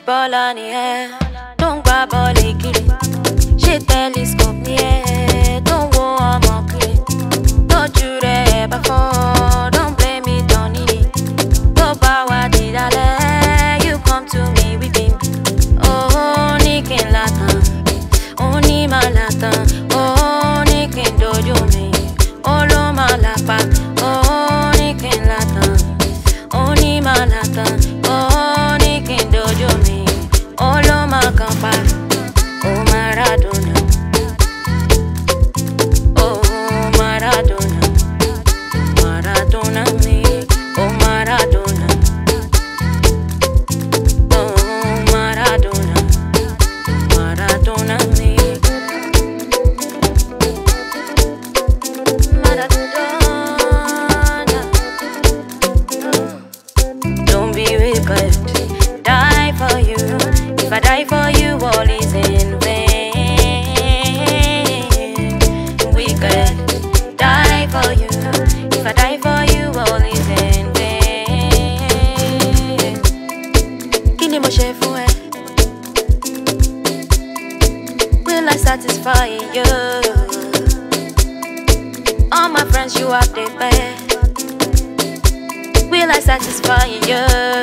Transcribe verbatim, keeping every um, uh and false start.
Footballer ni ẹ, tó ń gbá bọ́ọ̀lù kiri. Ṣé telescope ni ẹ, tó ń wo ọmọ kiri. Tójú rẹ̀ bá fọ́, don't blame it on Nini. Tó bá wá di lálẹ́, you come to me weeping. Oh, ní kí n látàn, ó ní máa látàn. Oh, ní kí n dojú mi, ó ló máa lápá. Oh, ní kí n látàn, ó ní máa látàn. Oh, ní kí n dojú mi, ó ló máa kàn pa. Oh, Maradona. Oh, Maradona. Maradona me. Oh, Maradona. Oh, Maradona. Maradona me. Maradona. Don't be wicked. Die for you. If I die for you, all is in vain. Wicked. Die for you. If I die for you, all is in vain. Kini mo ṣe fún ẹ? Will I satisfy you? All my friends, you are the best. Will I satisfy you?